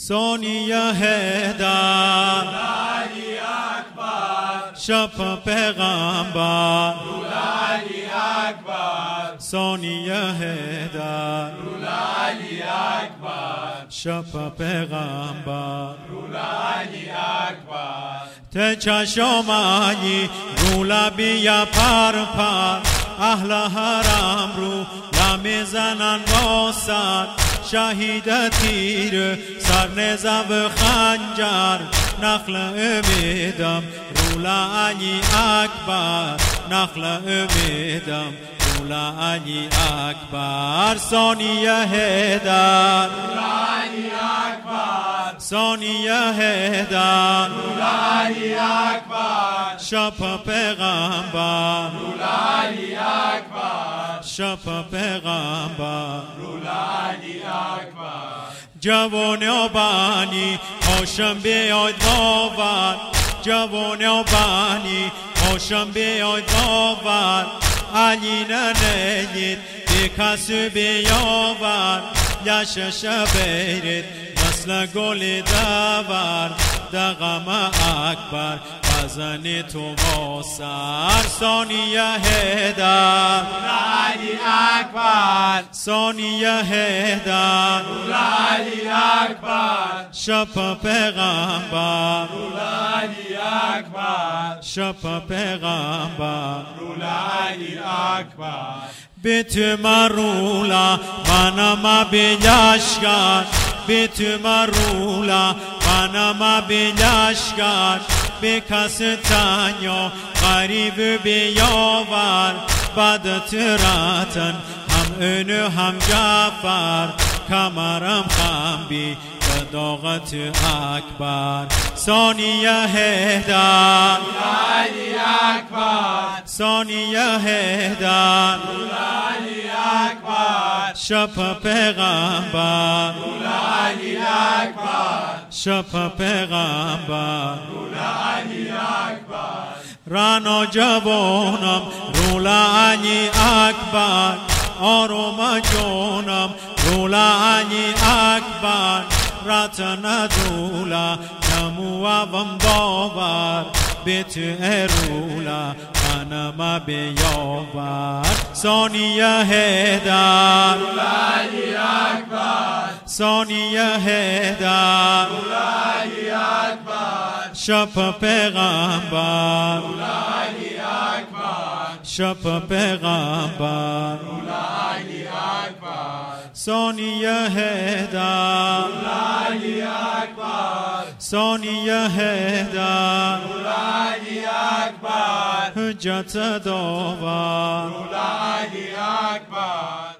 ثانیه حیدر علی اکبر شب پیغمبر علی اکبر ثانیه حیدر علی اکبر شب پیغمبر علی اکبر ته چشمایی رو لبی پر پر اهل حرم رو نمیزنن با سر شهید تیر سر نزب خنجر نخل امیدم رو علی اکبر نخل امیدم رو علی اکبر ثانیه حیدر علی اکبر ثانیه حیدر علی اکبر شب پیغمبر علی اکبر شب پیغمبر علی اکبر جوان و بانی هاشم بیاید باور جوان و بانی هاشم بیاید باور علی ننید بی کسی بیاور یشش بیرید مثل گل دور دغم اکبر بزنی تو با سر ثانیه حیدر علی اکبر ثانیه حیدر علی اکبر شب پیغمبر علی اکبر شب پیغمبر علی اکبر بیت مرولا منم بیلشگر بیت مرولا منم بیلشگر بی کس تنیا غریب بیاور بعد تراتن هم اونو هم جعفر کمرم خم داغت اکبر ثانیه حیدر علی اکبر ثانیه حیدر علی اکبر شب پیغمبر علی اکبر شب پیغمبر علی اکبر رانا جوانم رول علی اکبر آروم جونم رول علی اکبر رتن دولا نمو و باور بیت رولا منم بیاور ثانیه حیدر علی اکبر ثانیه حیدر علی اکبر شب پیغمبر علی اکبر شب پیغمبر علی اکبر ثانیه حیدر علی اکبر ثانیه حیدر علی اکبر حجت داور علی اکبر